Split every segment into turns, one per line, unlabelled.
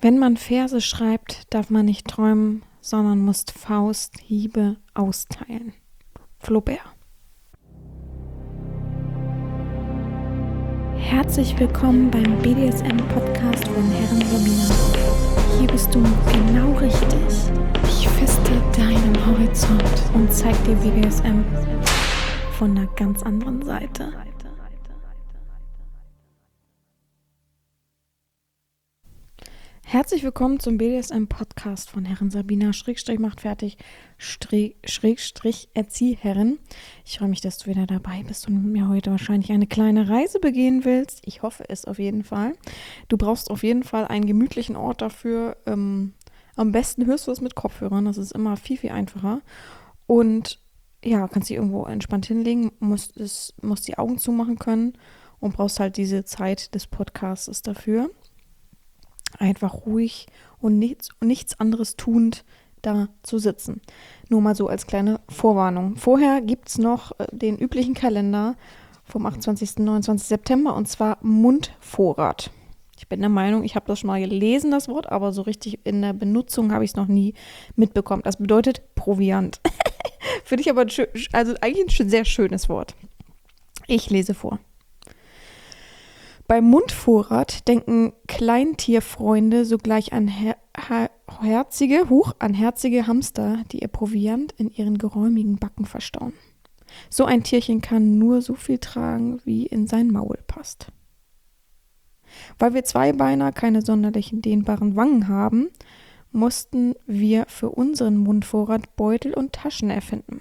Wenn man Verse schreibt, darf man nicht träumen, sondern muss Fausthiebe austeilen. Flaubert. Herzlich willkommen beim BDSM-Podcast von Herren Sabina. Hier bist du genau richtig. Ich feste deinen Horizont und zeig dir BDSM von einer ganz anderen Seite. Herzlich willkommen zum BDSM-Podcast von Herren Sabina, macht fertig, Erzieherin. Ich freue mich, dass du wieder dabei bist und mit mir heute wahrscheinlich eine kleine Reise begehen willst. Ich hoffe es auf jeden Fall. Du brauchst auf jeden Fall einen gemütlichen Ort dafür. Am besten hörst du es mit Kopfhörern, das ist immer viel, viel einfacher. Und ja, kannst dich irgendwo entspannt hinlegen, musst die Augen zumachen können und brauchst halt diese Zeit des Podcasts dafür. Einfach ruhig und nichts anderes tuend da zu sitzen. Nur mal so als kleine Vorwarnung. Vorher gibt es noch den üblichen Kalender vom 28. und 29. September und zwar Mundvorrat. Ich bin der Meinung, ich habe das schon mal gelesen, das Wort, aber so richtig in der Benutzung habe ich es noch nie mitbekommen. Das bedeutet Proviant. Finde ich aber eigentlich ein sehr schönes Wort. Ich lese vor. Beim Mundvorrat denken Kleintierfreunde sogleich an herzige Hamster, die ihr Proviant in ihren geräumigen Backen verstauen. So ein Tierchen kann nur so viel tragen, wie in sein Maul passt. Weil wir Zweibeiner keine sonderlichen dehnbaren Wangen haben, mussten wir für unseren Mundvorrat Beutel und Taschen erfinden.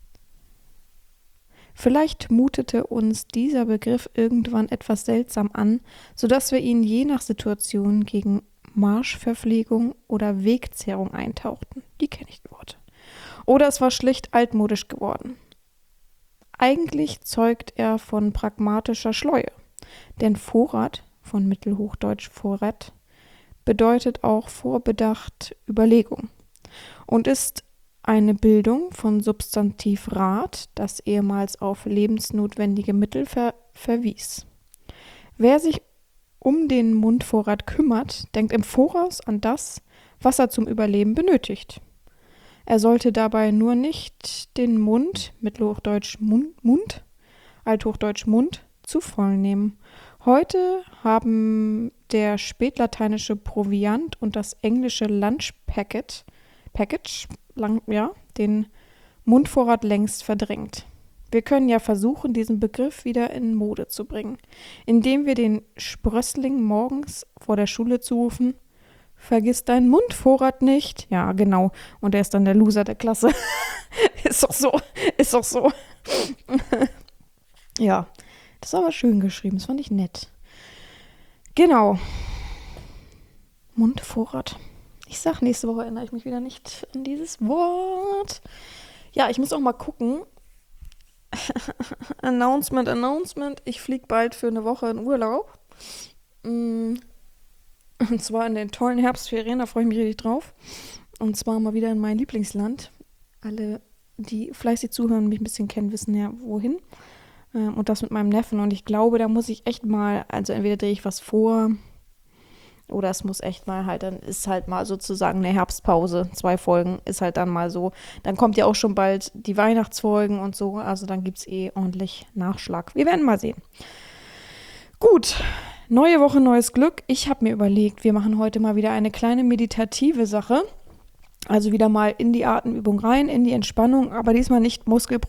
Vielleicht mutete uns dieser Begriff irgendwann etwas seltsam an, sodass wir ihn je nach Situation gegen Marschverpflegung oder Wegzehrung eintauchten. Die kenne ich, die Worte. Oder es war schlicht altmodisch geworden. Eigentlich zeugt er von pragmatischer Schleue, denn Vorrat, von Mittelhochdeutsch Vorrat, bedeutet auch vorbedacht Überlegung und ist eine Bildung von Substantiv Rat, das ehemals auf lebensnotwendige Mittel verwies. Wer sich um den Mundvorrat kümmert, denkt im Voraus an das, was er zum Überleben benötigt. Er sollte dabei nur nicht den Mund, Mittelhochdeutsch Mund, Althochdeutsch Mund, zu voll nehmen. Heute haben der spätlateinische Proviant und das englische Lunch Package den Mundvorrat längst verdrängt. Wir können ja versuchen, diesen Begriff wieder in Mode zu bringen, indem wir den Sprössling morgens vor der Schule zurufen: Vergiss deinen Mundvorrat nicht. Ja, genau. Und er ist dann der Loser der Klasse. Ist doch so. Ja, das ist aber schön geschrieben. Das fand ich nett. Genau. Mundvorrat. Ich sag, nächste Woche erinnere ich mich wieder nicht an dieses Wort. Ja, ich muss auch mal gucken. Announcement. Ich fliege bald für eine Woche in Urlaub. Und zwar in den tollen Herbstferien, da freue ich mich richtig drauf. Und zwar mal wieder in mein Lieblingsland. Alle, die fleißig zuhören und mich ein bisschen kennen, wissen ja, wohin. Und das mit meinem Neffen. Und ich glaube, da muss ich echt mal, also entweder drehe ich was vor, oder es muss echt mal halt, dann ist halt mal sozusagen eine Herbstpause. 2 Folgen ist halt dann mal so. Dann kommt ja auch schon bald die Weihnachtsfolgen und so. Also dann gibt es ordentlich Nachschlag. Wir werden mal sehen. Gut, neue Woche, neues Glück. Ich habe mir überlegt, wir machen heute mal wieder eine kleine meditative Sache. Also wieder mal in die Atemübung rein, in die Entspannung. Aber diesmal nicht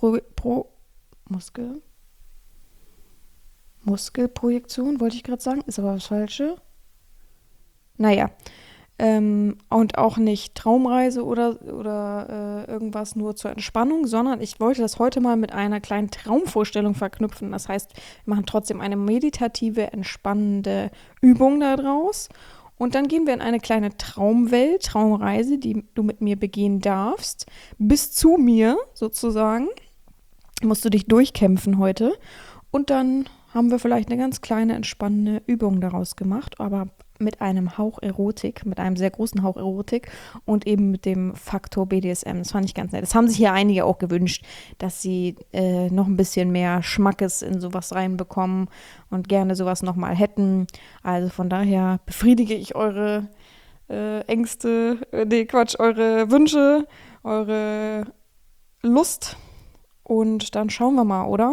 Muskelprojektion, wollte ich gerade sagen. Ist aber was Falsches. Naja, und auch nicht Traumreise oder irgendwas nur zur Entspannung, sondern ich wollte das heute mal mit einer kleinen Traumvorstellung verknüpfen. Das heißt, wir machen trotzdem eine meditative, entspannende Übung daraus. Und dann gehen wir in eine kleine Traumreise, die du mit mir begehen darfst. Bis zu mir sozusagen. Musst du dich durchkämpfen heute. Und dann haben wir vielleicht eine ganz kleine, entspannende Übung daraus gemacht, aber mit einem Hauch Erotik, mit einem sehr großen Hauch Erotik und eben mit dem Faktor BDSM. Das fand ich ganz nett. Das haben sich hier einige auch gewünscht, dass sie noch ein bisschen mehr Schmackes in sowas reinbekommen und gerne sowas nochmal hätten. Also von daher befriedige ich eure Ängste, eure Wünsche, eure Lust. Und dann schauen wir mal, oder?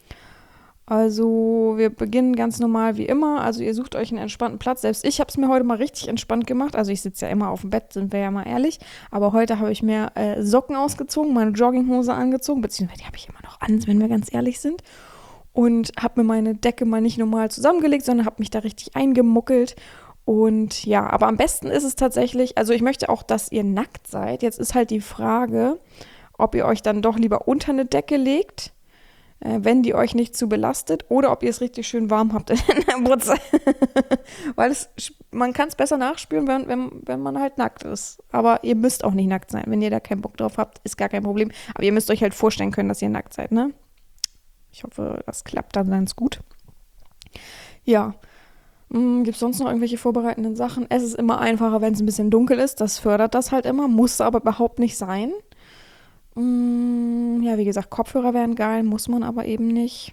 Also wir beginnen ganz normal wie immer. Also ihr sucht euch einen entspannten Platz. Selbst ich habe es mir heute mal richtig entspannt gemacht. Also ich sitze ja immer auf dem Bett, sind wir ja mal ehrlich. Aber heute habe ich mir Socken ausgezogen, meine Jogginghose angezogen, beziehungsweise die habe ich immer noch an, wenn wir ganz ehrlich sind. Und habe mir meine Decke mal nicht normal zusammengelegt, sondern habe mich da richtig eingemuckelt. Und ja, aber am besten ist es tatsächlich, also ich möchte auch, dass ihr nackt seid. Jetzt ist halt die Frage, ob ihr euch dann doch lieber unter eine Decke legt, wenn die euch nicht zu belastet, oder ob ihr es richtig schön warm habt in der Butze. Weil man kann es besser nachspüren, wenn man halt nackt ist. Aber ihr müsst auch nicht nackt sein. Wenn ihr da keinen Bock drauf habt, ist gar kein Problem. Aber ihr müsst euch halt vorstellen können, dass ihr nackt seid, ne? Ich hoffe, das klappt dann ganz gut. Ja. Gibt es sonst noch irgendwelche vorbereitenden Sachen? Es ist immer einfacher, wenn es ein bisschen dunkel ist. Das fördert das halt immer. Muss aber überhaupt nicht sein. Ja, wie gesagt, Kopfhörer wären geil, muss man aber eben nicht.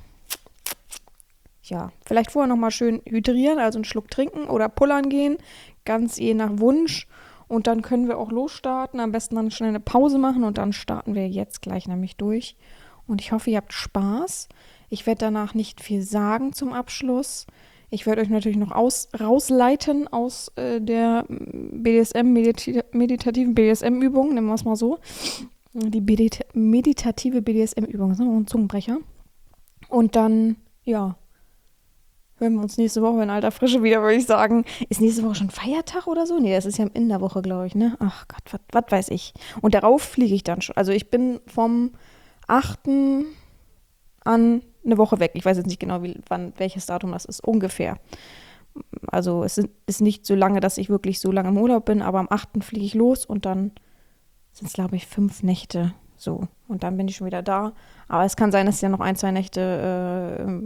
Ja, vielleicht vorher nochmal schön hydrieren, also einen Schluck trinken oder pullern gehen, ganz je nach Wunsch. Und dann können wir auch losstarten, am besten dann schnell eine Pause machen und dann starten wir jetzt gleich nämlich durch. Und ich hoffe, ihr habt Spaß. Ich werde danach nicht viel sagen zum Abschluss. Ich werde euch natürlich noch rausleiten aus der meditativen BDSM-Übung, nennen wir es mal so. Die meditative BDSM-Übung, das ist noch ein Zungenbrecher. Und dann, ja, hören wir uns nächste Woche in alter Frische wieder, würde ich sagen. Ist nächste Woche schon Feiertag oder so? Nee, das ist ja in der Woche, glaube ich, ne? Ach Gott, was weiß ich. Und darauf fliege ich dann schon. Also ich bin vom 8. an eine Woche weg. Ich weiß jetzt nicht genau, welches Datum das ist, ungefähr. Also es ist nicht so lange, dass ich wirklich so lange im Urlaub bin, aber am 8. fliege ich los und dann sind es, glaube ich, 5 Nächte so. Und dann bin ich schon wieder da. Aber es kann sein, dass ich ja noch 1, 2 Nächte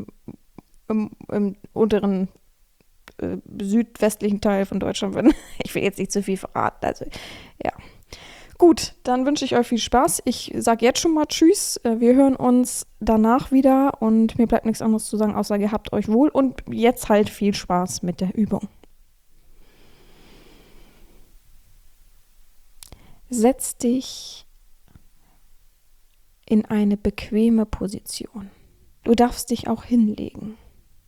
im unteren südwestlichen Teil von Deutschland bin. Ich will jetzt nicht zu viel verraten. Also, ja. Gut, dann wünsche ich euch viel Spaß. Ich sage jetzt schon mal Tschüss. Wir hören uns danach wieder und mir bleibt nichts anderes zu sagen, außer ihr habt euch wohl und jetzt halt viel Spaß mit der Übung. Setz dich in eine bequeme Position. Du darfst dich auch hinlegen.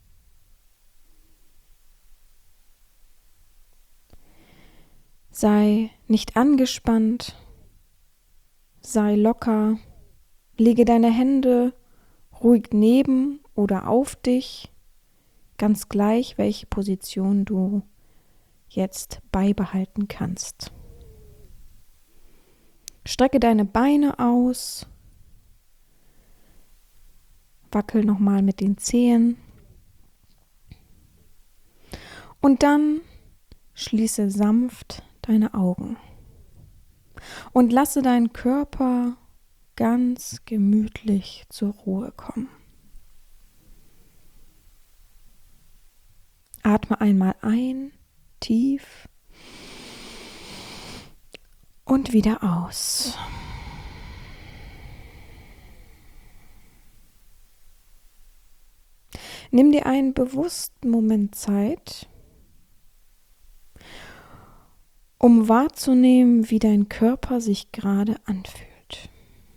Sei nicht angespannt, sei locker, lege deine Hände ruhig neben oder auf dich, ganz gleich, welche Position du jetzt beibehalten kannst. Strecke deine Beine aus, wackel nochmal mit den Zehen und dann schließe sanft deine Augen und lasse deinen Körper ganz gemütlich zur Ruhe kommen. Atme einmal ein, tief und wieder aus. Nimm dir einen bewussten Moment Zeit, um wahrzunehmen, wie dein Körper sich gerade anfühlt.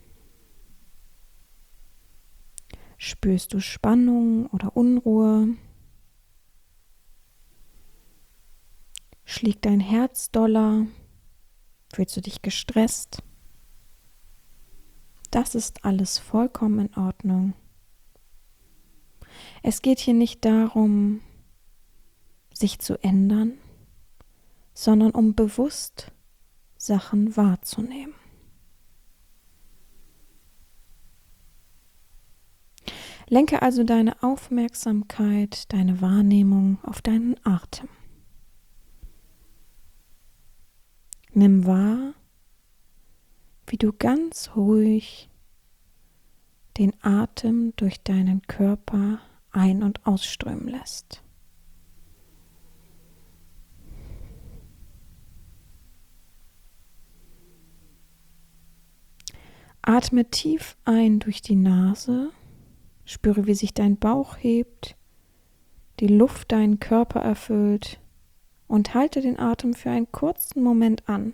Spürst du Spannung oder Unruhe? Schlägt dein Herz doller? Fühlst du dich gestresst? Das ist alles vollkommen in Ordnung. Es geht hier nicht darum, sich zu ändern, sondern um bewusst Sachen wahrzunehmen. Lenke also deine Aufmerksamkeit, deine Wahrnehmung auf deinen Atem. Nimm wahr, wie du ganz ruhig den Atem durch deinen Körper ein- und ausströmen lässt. Atme tief ein durch die Nase, spüre, wie sich dein Bauch hebt, die Luft deinen Körper erfüllt und halte den Atem für einen kurzen Moment an.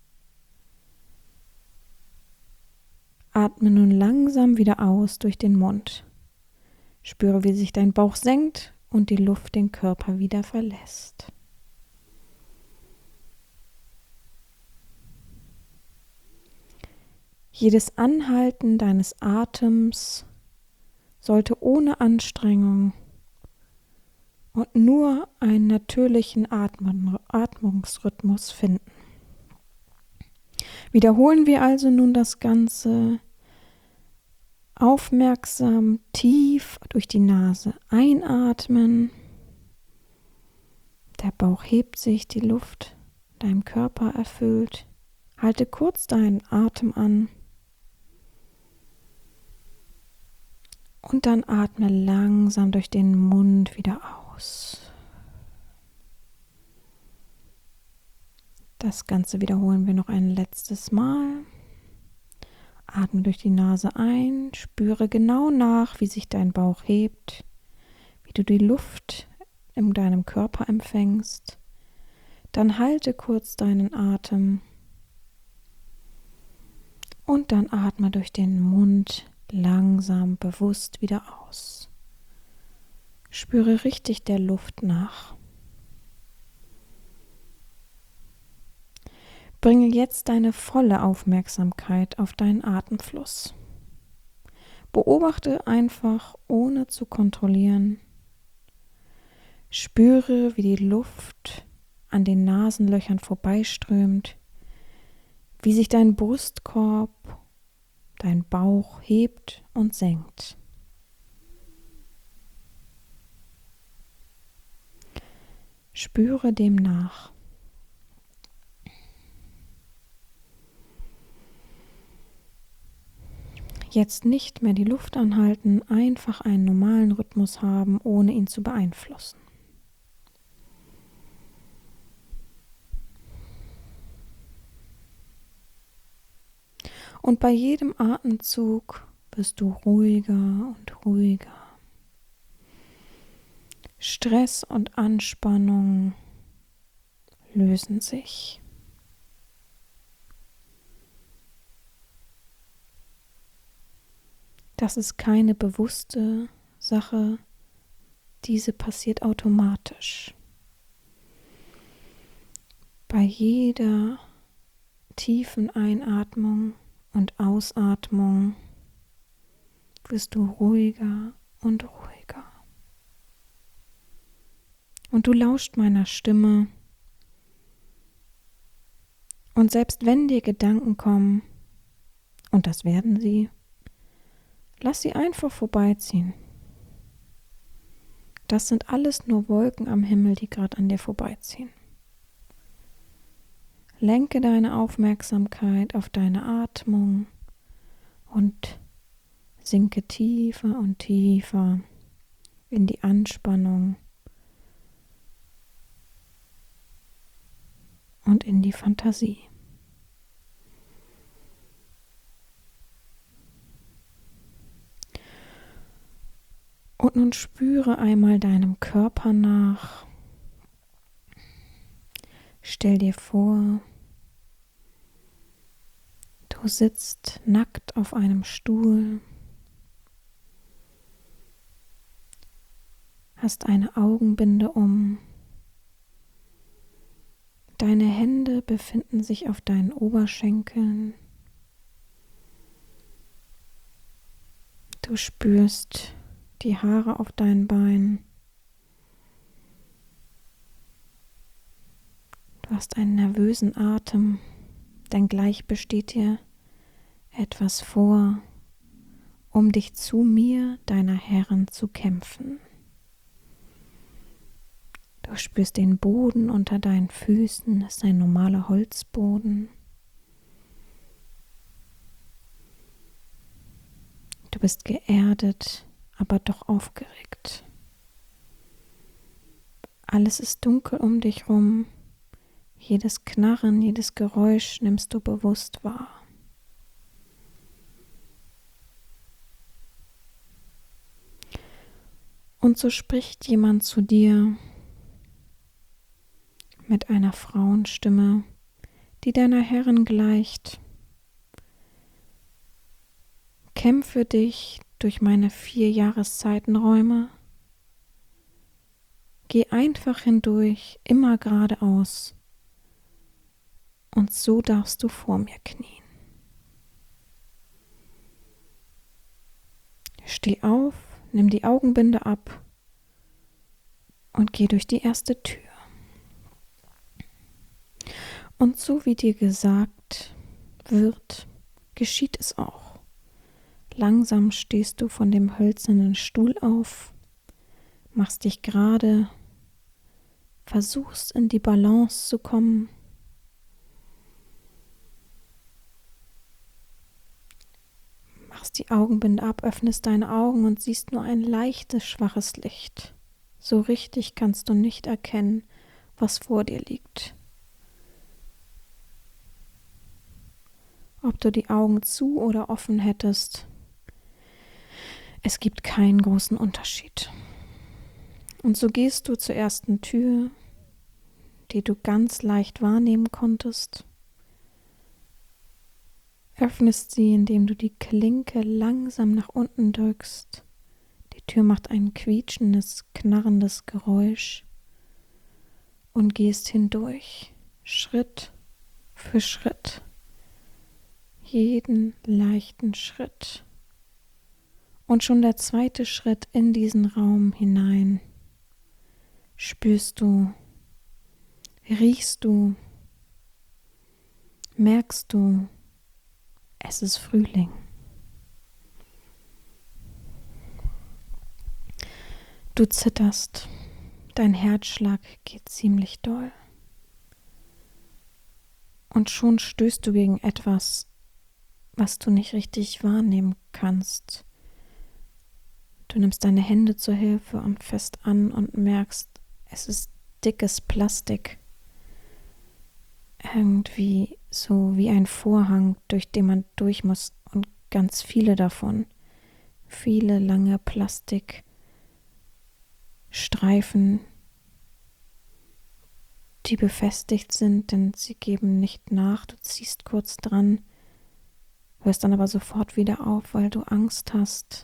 Atme nun langsam wieder aus durch den Mund. Spüre, wie sich dein Bauch senkt und die Luft den Körper wieder verlässt. Jedes Anhalten deines Atems sollte ohne Anstrengung und nur einen natürlichen Atmungsrhythmus finden. Wiederholen wir also nun das Ganze aufmerksam tief durch die Nase einatmen. Der Bauch hebt sich, die Luft deinem Körper erfüllt. Halte kurz deinen Atem an. Und dann atme langsam durch den Mund wieder aus. Das Ganze wiederholen wir noch ein letztes Mal. Atme durch die Nase ein, spüre genau nach, wie sich dein Bauch hebt, wie du die Luft in deinem Körper empfängst. Dann halte kurz deinen Atem und dann atme durch den Mund langsam, bewusst wieder aus. Spüre richtig der Luft nach. Bringe jetzt deine volle Aufmerksamkeit auf deinen Atemfluss. Beobachte einfach, ohne zu kontrollieren. Spüre, wie die Luft an den Nasenlöchern vorbeiströmt, wie sich dein Brustkorb, dein Bauch hebt und senkt. Spüre dem nach. Jetzt nicht mehr die Luft anhalten, einfach einen normalen Rhythmus haben, ohne ihn zu beeinflussen. Und bei jedem Atemzug wirst du ruhiger und ruhiger. Stress und Anspannung lösen sich. Das ist keine bewusste Sache, diese passiert automatisch. Bei jeder tiefen Einatmung und Ausatmung wirst du ruhiger und ruhiger. Und du lauscht meiner Stimme. Und selbst wenn dir Gedanken kommen, und das werden sie, lass sie einfach vorbeiziehen. Das sind alles nur Wolken am Himmel, die gerade an dir vorbeiziehen. Lenke deine Aufmerksamkeit auf deine Atmung und sinke tiefer und tiefer in die Anspannung und in die Fantasie. Und nun spüre einmal deinem Körper nach. Stell dir vor, du sitzt nackt auf einem Stuhl, hast eine Augenbinde um, deine Hände befinden sich auf deinen Oberschenkeln, du spürst die Haare auf deinen Beinen, du hast einen nervösen Atem, denn gleich besteht dir etwas vor, um dich zu mir, deiner Herrin, zu kämpfen. Du spürst den Boden unter deinen Füßen, das ist ein normaler Holzboden. Du bist geerdet, aber doch aufgeregt. Alles ist dunkel um dich rum. Jedes Knarren, jedes Geräusch nimmst du bewusst wahr. Und so spricht jemand zu dir: mit einer Frauenstimme, die deiner Herrin gleicht. Kämpfe dich durch meine 4 Jahreszeitenräume. Geh einfach hindurch, immer geradeaus. Und so darfst du vor mir knien. Steh auf, nimm die Augenbinde ab und geh durch die erste Tür. Und so wie dir gesagt wird, geschieht es auch. Langsam stehst du von dem hölzernen Stuhl auf, machst dich gerade, versuchst in die Balance zu kommen. Machst die Augenbinde ab, öffnest deine Augen und siehst nur ein leichtes, schwaches Licht. So richtig kannst du nicht erkennen, was vor dir liegt. Ob du die Augen zu oder offen hättest, es gibt keinen großen Unterschied. Und so gehst du zur ersten Tür, die du ganz leicht wahrnehmen konntest, öffnest sie, indem du die Klinke langsam nach unten drückst. Die Tür macht ein quietschendes, knarrendes Geräusch und gehst hindurch, Schritt für Schritt. Jeden leichten Schritt. Und schon der zweite Schritt in diesen Raum hinein. Spürst du, riechst du, merkst du, es ist Frühling. Du zitterst, dein Herzschlag geht ziemlich doll. Und schon stößt du gegen etwas, was du nicht richtig wahrnehmen kannst. Du nimmst deine Hände zur Hilfe und fest an und merkst, es ist dickes Plastik. Irgendwie so wie ein Vorhang, durch den man durch muss, und ganz viele davon. Viele lange Plastikstreifen, die befestigt sind, denn sie geben nicht nach. Du ziehst kurz dran, hörst dann aber sofort wieder auf, weil du Angst hast,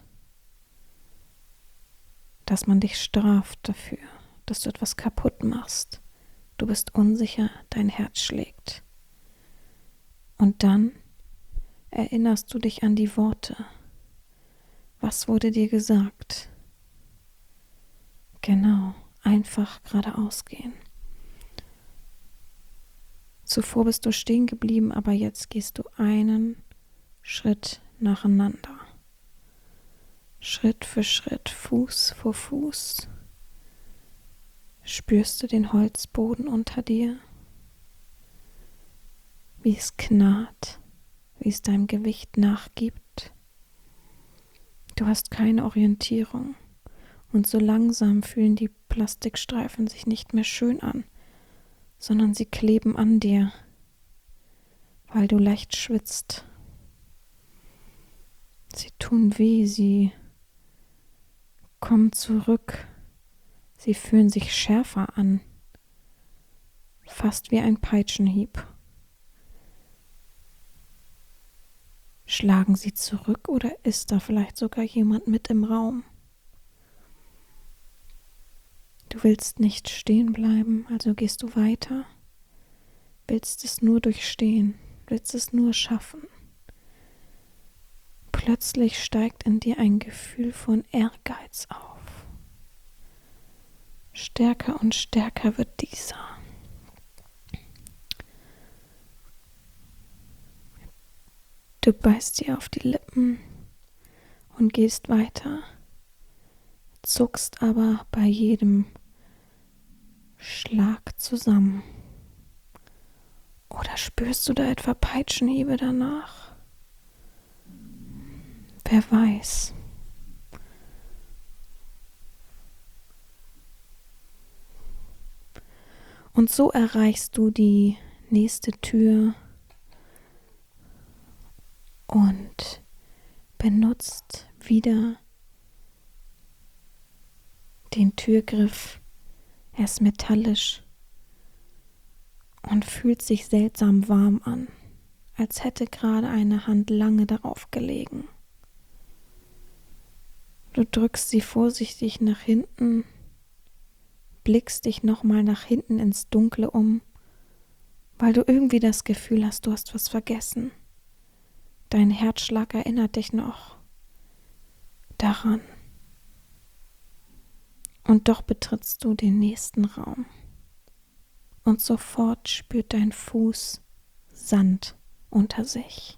dass man dich straft dafür, dass du etwas kaputt machst. Du bist unsicher, dein Herz schlägt. Und dann erinnerst du dich an die Worte. Was wurde dir gesagt? Genau, einfach geradeaus gehen. Zuvor bist du stehen geblieben, aber jetzt gehst du einen Schritt nacheinander. Schritt für Schritt, Fuß vor Fuß. Spürst du den Holzboden unter dir? Wie es knarrt, wie es deinem Gewicht nachgibt. Du hast keine Orientierung und so langsam fühlen die Plastikstreifen sich nicht mehr schön an, sondern sie kleben an dir, weil du leicht schwitzt. Sie tun weh, sie kommen zurück, sie fühlen sich schärfer an, fast wie ein Peitschenhieb. Schlagen sie zurück oder ist da vielleicht sogar jemand mit im Raum? Du willst nicht stehen bleiben, also gehst du weiter, willst es nur durchstehen, willst es nur schaffen. Plötzlich steigt in dir ein Gefühl von Ehrgeiz auf. Stärker und stärker wird dieser. Du beißt dir auf die Lippen und gehst weiter, zuckst aber bei jedem Schlag zusammen. Oder spürst du da etwa Peitschenhiebe danach? Wer weiß. Und so erreichst du die nächste Tür und benutzt wieder den Türgriff. Er ist metallisch. und fühlt sich seltsam warm an, als hätte gerade eine Hand lange darauf gelegen. Du drückst sie vorsichtig nach hinten, blickst dich nochmal nach hinten ins Dunkle um, weil du irgendwie das Gefühl hast, du hast was vergessen. Dein Herzschlag erinnert dich noch daran. Und doch betrittst du den nächsten Raum. Und sofort spürt dein Fuß Sand unter sich.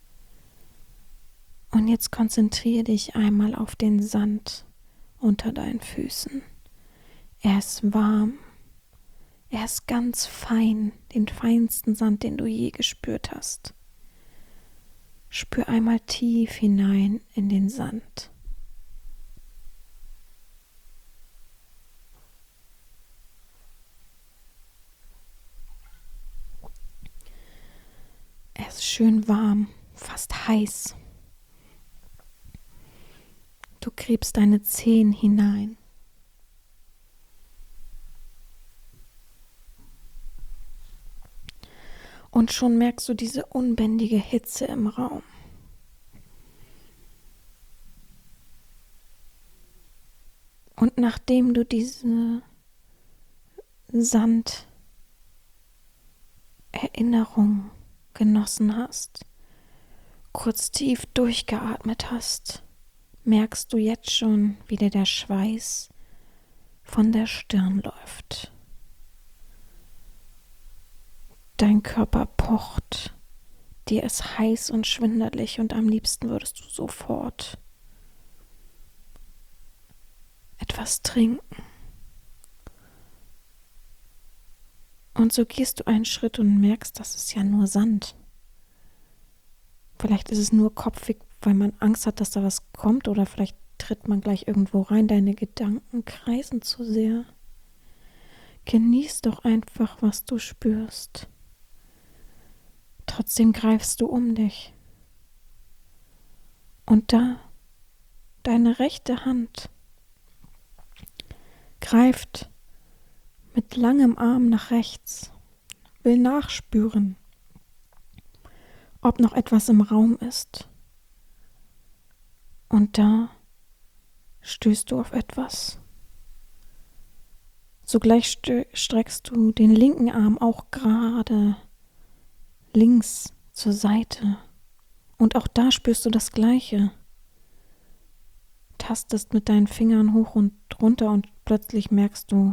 Und jetzt konzentriere dich einmal auf den Sand unter deinen Füßen. Er ist warm. Er ist ganz fein, den feinsten Sand, den du je gespürt hast. Spür einmal tief hinein in den Sand. Er ist schön warm, fast heiß. Du gräbst deine Zehen hinein. Und schon merkst du diese unbändige Hitze im Raum. Und nachdem du diese Sanderinnerung genossen hast, kurz tief durchgeatmet hast, merkst du jetzt schon, wie dir der Schweiß von der Stirn läuft. Dein Körper pocht, dir ist heiß und schwindelig und am liebsten würdest du sofort etwas trinken. Und so gehst du einen Schritt und merkst, das ist ja nur Sand. Vielleicht ist es nur kopfig, weil man Angst hat, dass da was kommt, oder vielleicht tritt man gleich irgendwo rein. Deine Gedanken kreisen zu sehr. Genieß doch einfach, was du spürst. Trotzdem greifst du um dich. Und da, deine rechte Hand greift mit langem Arm nach rechts, will nachspüren, ob noch etwas im Raum ist. Und da stößt du auf etwas. Sogleich streckst du den linken Arm auch gerade links zur Seite. Und auch da spürst du das Gleiche. Tastest mit deinen Fingern hoch und runter und plötzlich merkst du,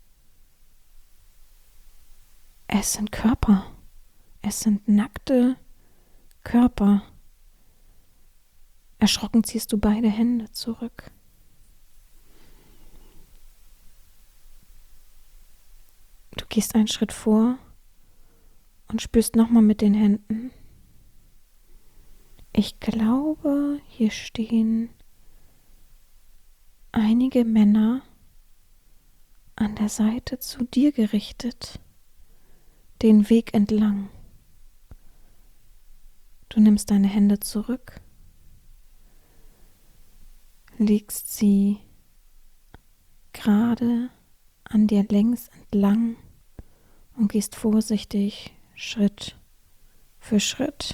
es sind Körper. Es sind nackte Körper. Erschrocken ziehst du beide Hände zurück. Du gehst einen Schritt vor und spürst nochmal mit den Händen. Ich glaube, hier stehen einige Männer an der Seite zu dir gerichtet, den Weg entlang. Du nimmst deine Hände zurück, legst sie gerade an dir längs entlang und gehst vorsichtig Schritt für Schritt.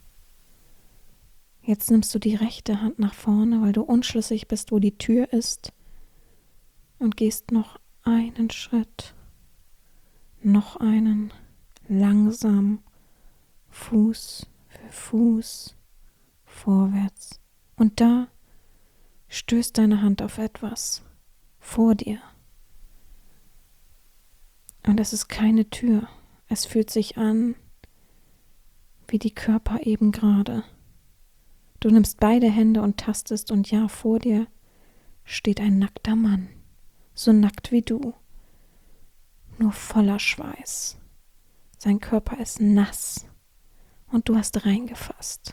Jetzt nimmst du die rechte Hand nach vorne, weil du unschlüssig bist, wo die Tür ist, und gehst noch einen Schritt, noch einen, langsam, Fuß für Fuß, vorwärts. Und da stößt deine Hand auf etwas vor dir. Und es ist keine Tür. Es fühlt sich an wie die Körper eben gerade. Du nimmst beide Hände und tastest, und ja, vor dir steht ein nackter Mann. So nackt wie du. Nur voller Schweiß. Sein Körper ist nass und du hast reingefasst.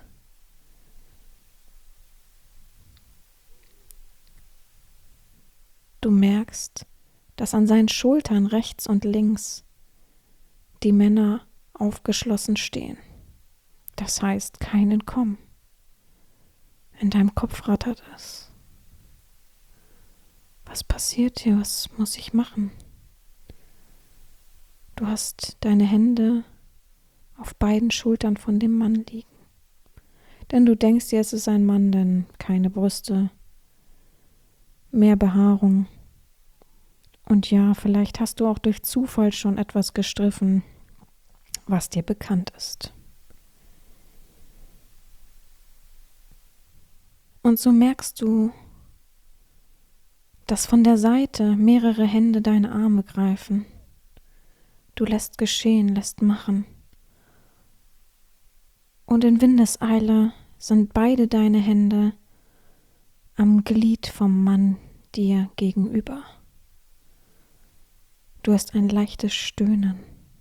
Du merkst, dass an seinen Schultern rechts und links die Männer aufgeschlossen stehen. Das heißt, kein Entkommen. In deinem Kopf rattert es. Was passiert hier? Was muss ich machen? Du hast deine Hände auf beiden Schultern von dem Mann liegen. Denn du denkst dir, es ist ein Mann, denn keine Brüste, mehr Behaarung. Und ja, vielleicht hast du auch durch Zufall schon etwas gestriffen, was dir bekannt ist. Und so merkst du, dass von der Seite mehrere Hände deine Arme greifen. Du lässt geschehen, lässt machen. Und in Windeseile sind beide deine Hände am Glied vom Mann dir gegenüber. Du hast ein leichtes Stöhnen.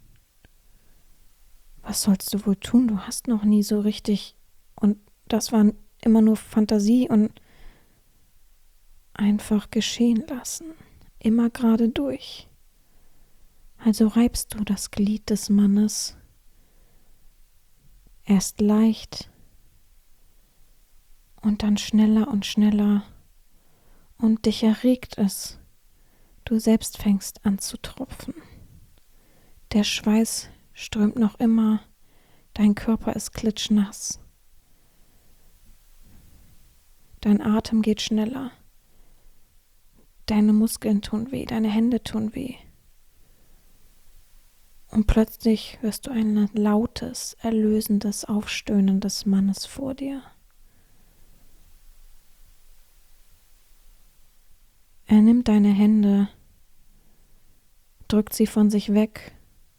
Was sollst du wohl tun? Du hast noch nie so richtig, und das war immer nur Fantasie und einfach geschehen lassen. Immer gerade durch. Also reibst du das Glied des Mannes. Erst leicht und dann schneller und schneller. Und dich erregt es. Du selbst fängst an zu tropfen. Der Schweiß strömt noch immer. Dein Körper ist klitschnass. Dein Atem geht schneller. Deine Muskeln tun weh, deine Hände tun weh. Und plötzlich hörst du ein lautes, erlösendes Aufstöhnen des Mannes vor dir. Er nimmt deine Hände, drückt sie von sich weg,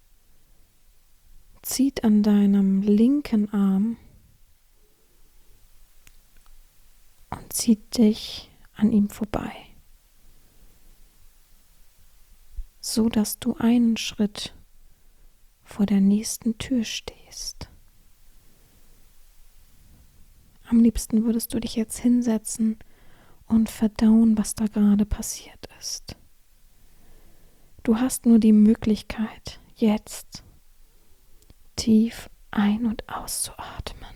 zieht an deinem linken Arm und zieht dich an ihm vorbei, so dass du einen Schritt vor der nächsten Tür stehst. Am liebsten würdest du dich jetzt hinsetzen und verdauen, was da gerade passiert ist. Du hast nur die Möglichkeit, jetzt tief ein- und auszuatmen.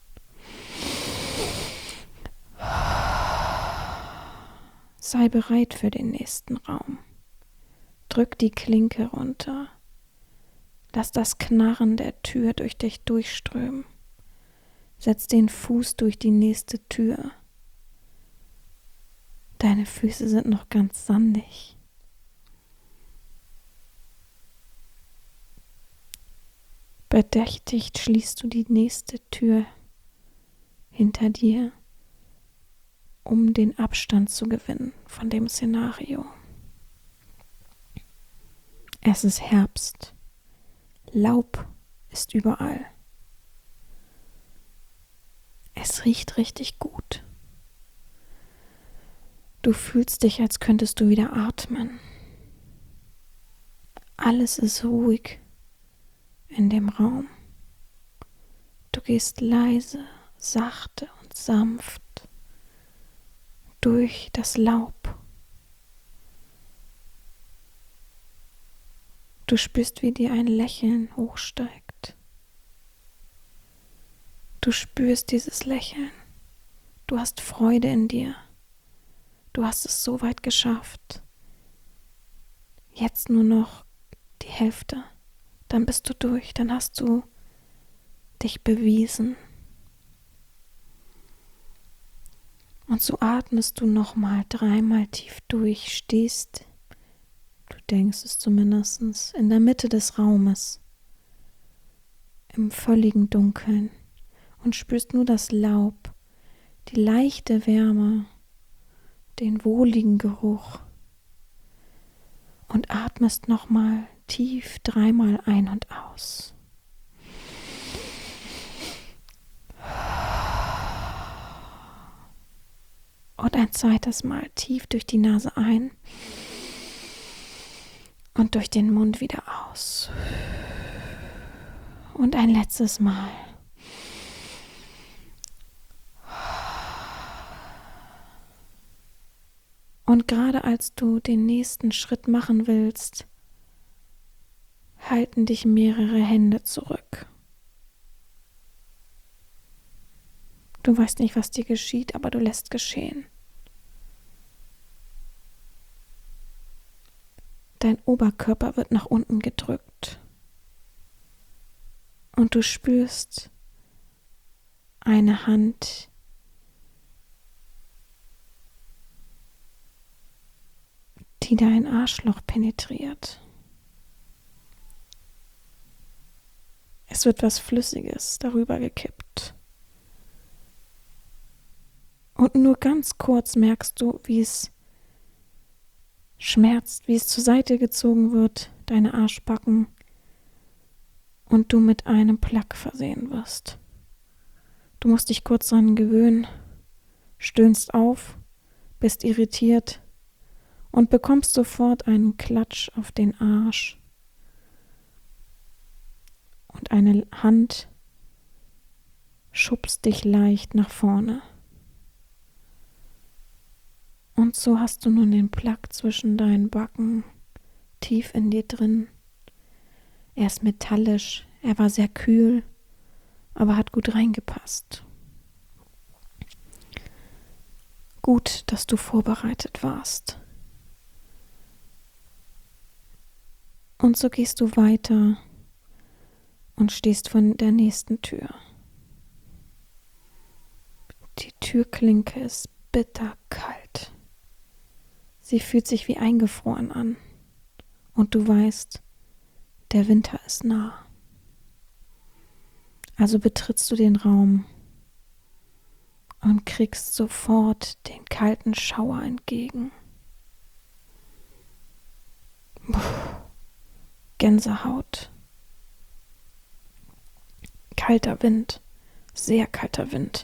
Sei bereit für den nächsten Raum. Drück die Klinke runter. Lass das Knarren der Tür durch dich durchströmen. Setz den Fuß durch die nächste Tür. Deine Füße sind noch ganz sandig. Bedächtigt schließt du die nächste Tür hinter dir, um den Abstand zu gewinnen von dem Szenario. Es ist Herbst. Laub ist überall. Es riecht richtig gut. Du fühlst dich, als könntest du wieder atmen. Alles ist ruhig in dem Raum. Du gehst leise, sachte und sanft durch das Laub. Du spürst, wie dir ein Lächeln hochsteigt. Du spürst dieses Lächeln. Du hast Freude in dir. Du hast es so weit geschafft. Jetzt nur noch die Hälfte. Dann bist du durch. Dann hast du dich bewiesen. Und so atmest du nochmal 3-mal tief durch, stehst, du denkst es zumindest, in der Mitte des Raumes, im völligen Dunkeln und spürst nur das Laub, die leichte Wärme, den wohligen Geruch und atmest nochmal tief 3-mal ein und aus. Und ein zweites Mal tief durch die Nase ein und durch den Mund wieder aus. Und ein letztes Mal. Und gerade als du den nächsten Schritt machen willst, halten dich mehrere Hände zurück. Du weißt nicht, was dir geschieht, aber du lässt geschehen. Dein Oberkörper wird nach unten gedrückt. Und du spürst eine Hand, die dein Arschloch penetriert. Es wird was Flüssiges darüber gekippt. Und nur ganz kurz merkst du, wie es schmerzt, wie es zur Seite gezogen wird, deine Arschbacken, und du mit einem Plug versehen wirst. Du musst dich kurz daran gewöhnen, stöhnst auf, bist irritiert und bekommst sofort einen Klatsch auf den Arsch. Und eine Hand schubst dich leicht nach vorne. Und so hast du nun den Plug zwischen deinen Backen, tief in dir drin. Er ist metallisch, er war sehr kühl, aber hat gut reingepasst. Gut, dass du vorbereitet warst. Und so gehst du weiter und stehst vor der nächsten Tür. Die Türklinke ist bitterkalt. Sie fühlt sich wie eingefroren an. Und du weißt, der Winter ist nah. Also betrittst du den Raum und kriegst sofort den kalten Schauer entgegen. Gänsehaut. Kalter Wind, sehr kalter Wind.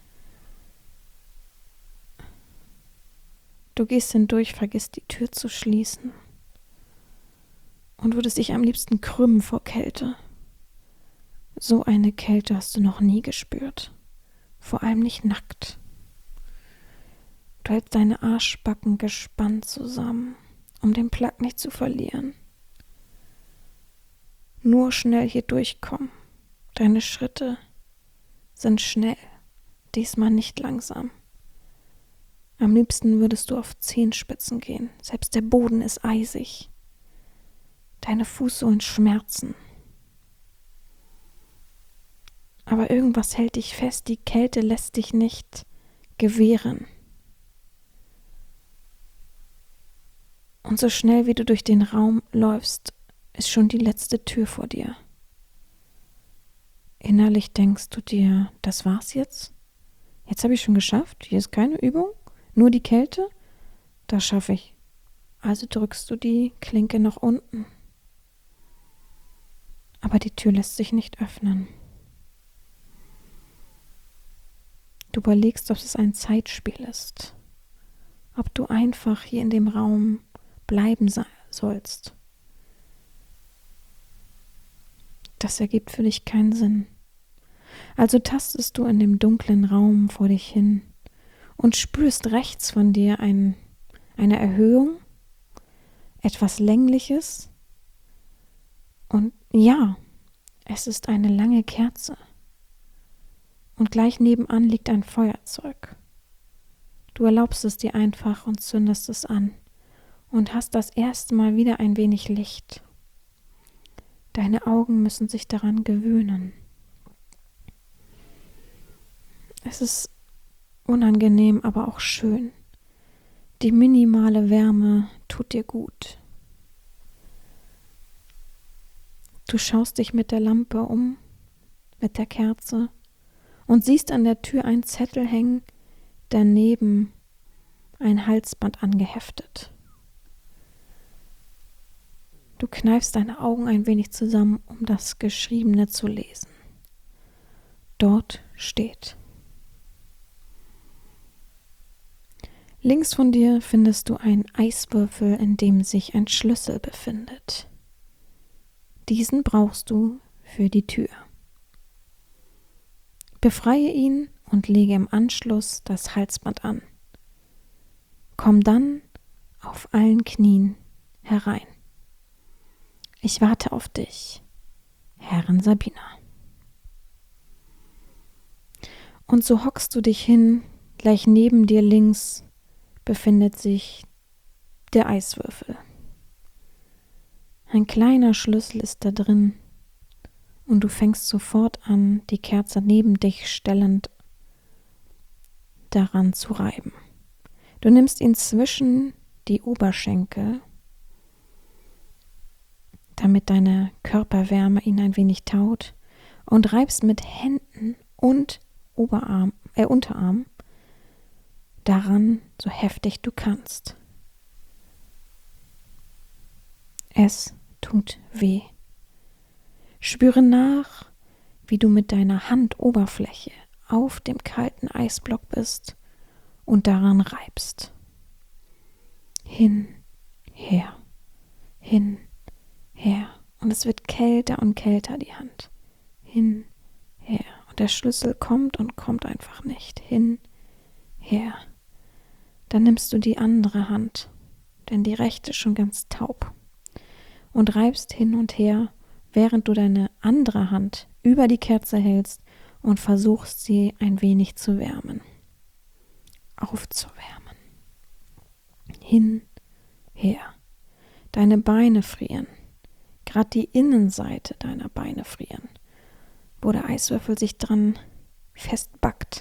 Du gehst hindurch, vergisst die Tür zu schließen und würdest dich am liebsten krümmen vor Kälte. So eine Kälte hast du noch nie gespürt, vor allem nicht nackt. Du hältst deine Arschbacken gespannt zusammen, um den Plug nicht zu verlieren. Nur schnell hier durchkommen. Deine Schritte sind schnell, diesmal nicht langsam. Am liebsten würdest du auf Zehenspitzen gehen, selbst der Boden ist eisig. Deine Fußsohlen schmerzen. Aber irgendwas hält dich fest, die Kälte lässt dich nicht gewähren. Und so schnell wie du durch den Raum läufst, ist schon die letzte Tür vor dir. Innerlich denkst du dir, das war's jetzt? Jetzt habe ich schon geschafft, hier ist keine Übung, nur die Kälte? Das schaffe ich. Also drückst du die Klinke nach unten. Aber die Tür lässt sich nicht öffnen. Du überlegst, ob es ein Zeitspiel ist. Ob du einfach hier in dem Raum bleiben sollst. Das ergibt für dich keinen Sinn. Also tastest du in dem dunklen Raum vor dich hin und spürst rechts von dir eine Erhöhung, etwas Längliches. Und ja, es ist eine lange Kerze. Und gleich nebenan liegt ein Feuerzeug. Du erlaubst es dir einfach und zündest es an und hast das erste Mal wieder ein wenig Licht. Deine Augen müssen sich daran gewöhnen. Es ist unangenehm, aber auch schön. Die minimale Wärme tut dir gut. Du schaust dich mit der Lampe um, mit der Kerze, und siehst an der Tür einen Zettel hängen, daneben ein Halsband angeheftet. Du kneifst deine Augen ein wenig zusammen, um das Geschriebene zu lesen. Dort steht: Links von dir findest du einen Eiswürfel, in dem sich ein Schlüssel befindet. Diesen brauchst du für die Tür. Befreie ihn und lege im Anschluss das Halsband an. Komm dann auf allen Knien herein. Ich warte auf dich, Herrin Sabina. Und so hockst du dich hin, gleich neben dir links befindet sich der Eiswürfel. Ein kleiner Schlüssel ist da drin und du fängst sofort an, die Kerze neben dich stellend daran zu reiben. Du nimmst ihn zwischen die Oberschenkel, damit deine Körperwärme ihn ein wenig taut, und reibst mit Händen und Unterarm daran, so heftig du kannst. Es tut weh. Spüre nach, wie du mit deiner Handoberfläche auf dem kalten Eisblock bist und daran reibst. Hin, her, hin, her. Und es wird kälter und kälter, die Hand. Hin, her. Und der Schlüssel kommt und kommt einfach nicht. Hin, her. Dann nimmst du die andere Hand, denn die rechte ist schon ganz taub, und reibst hin und her, während du deine andere Hand über die Kerze hältst und versuchst, sie ein wenig zu wärmen. Aufzuwärmen. Hin, her. Deine Beine frieren. Gerade die Innenseite deiner Beine frieren, wo der Eiswürfel sich dran festbackt.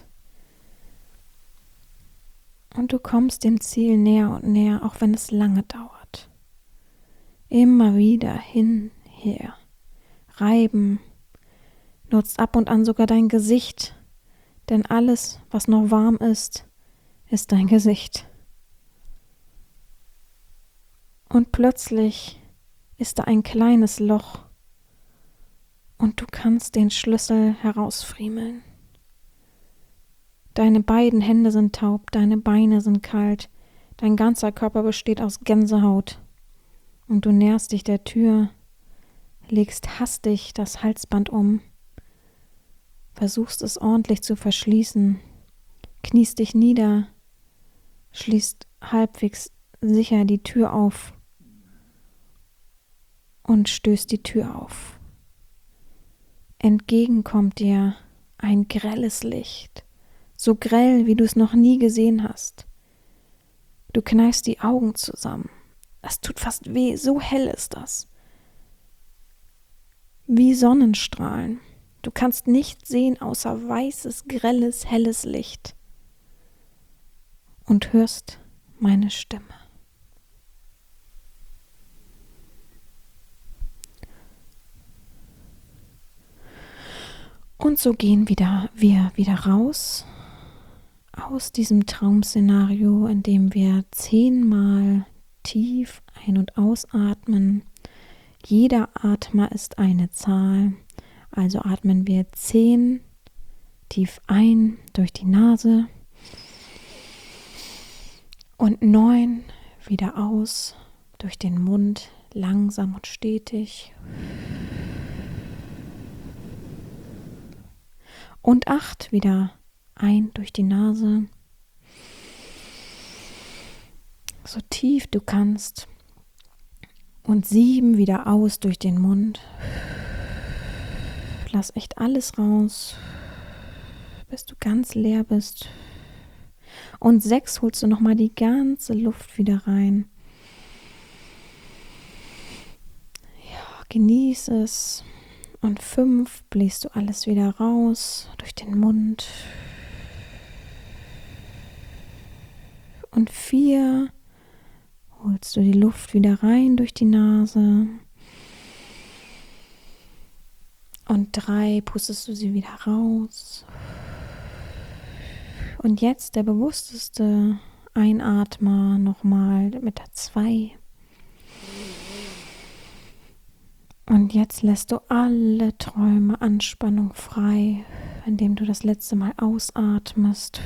Und du kommst dem Ziel näher und näher, auch wenn es lange dauert. Immer wieder hin, her. Reiben. Nutzt ab und an sogar dein Gesicht, denn alles, was noch warm ist, ist dein Gesicht. Und plötzlich ist da ein kleines Loch und du kannst den Schlüssel herausfriemeln. Deine beiden Hände sind taub, deine Beine sind kalt, dein ganzer Körper besteht aus Gänsehaut und du näherst dich der Tür, legst hastig das Halsband um, versuchst es ordentlich zu verschließen, kniest dich nieder, schließt halbwegs sicher die Tür auf und stößt die Tür auf. Entgegen kommt dir ein grelles Licht, so grell, wie du es noch nie gesehen hast. Du kneifst die Augen zusammen. Es tut fast weh, so hell ist das. Wie Sonnenstrahlen. Du kannst nichts sehen außer weißes, grelles, helles Licht. Und hörst meine Stimme. Und so gehen wir wieder raus aus diesem Traumszenario, in dem wir 10-mal tief ein- und ausatmen. Jeder Atmer ist eine Zahl, also atmen wir 10 tief ein durch die Nase und 9 wieder aus durch den Mund, langsam und stetig. Und 8 wieder ein durch die Nase, so tief du kannst. Und 7 wieder aus durch den Mund. Lass echt alles raus, bis du ganz leer bist. Und 6 holst du nochmal die ganze Luft wieder rein. Ja, genieß es. Und 5 bläst du alles wieder raus durch den Mund. Und 4 holst du die Luft wieder rein durch die Nase. Und 3 pustest du sie wieder raus. Und jetzt der bewussteste Einatmer nochmal mit der 2. Und jetzt lässt du alle Träume, Anspannung frei, indem du das letzte Mal ausatmest.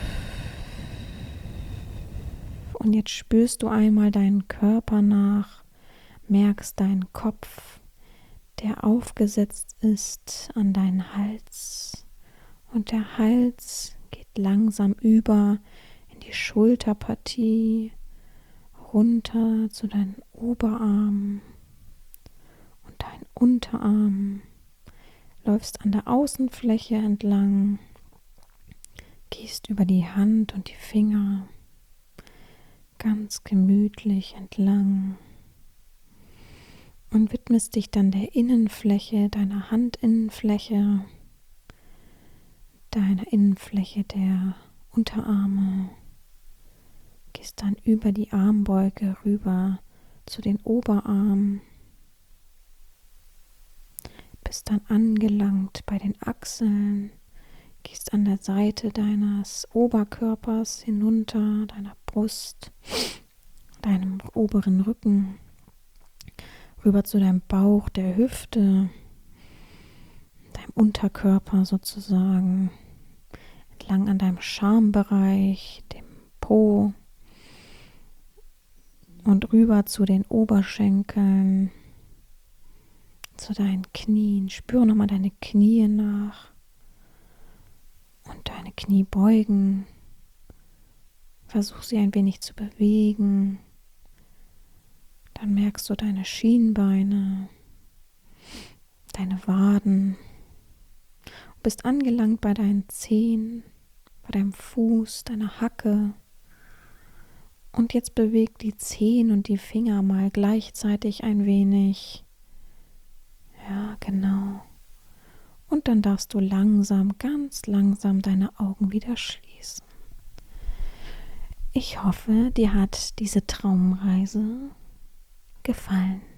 Und jetzt spürst du einmal deinen Körper nach, merkst deinen Kopf, der aufgesetzt ist an deinen Hals. Und der Hals geht langsam über in die Schulterpartie, runter zu deinen Oberarmen und deinen Unterarmen. Läufst an der Außenfläche entlang, gehst über die Hand und die Finger ganz gemütlich entlang und widmest dich dann der Innenfläche, deiner Handinnenfläche, deiner Innenfläche der Unterarme. Gehst dann über die Armbeuge rüber zu den Oberarmen. Bist dann angelangt bei den Achseln. Gehst an der Seite deines Oberkörpers hinunter, deiner Brust, deinem oberen Rücken, rüber zu deinem Bauch, der Hüfte, deinem Unterkörper sozusagen, entlang an deinem Schambereich, dem Po und rüber zu den Oberschenkeln, zu deinen Knien. Spüre nochmal deine Knie nach und deine Knie beugen. Versuch sie ein wenig zu bewegen. Dann merkst du deine Schienbeine, deine Waden. Du bist angelangt bei deinen Zehen, bei deinem Fuß, deiner Hacke. Und jetzt beweg die Zehen und die Finger mal gleichzeitig ein wenig. Ja, genau. Und dann darfst du langsam, ganz langsam deine Augen wieder schließen. Ich hoffe, dir hat diese Traumreise gefallen.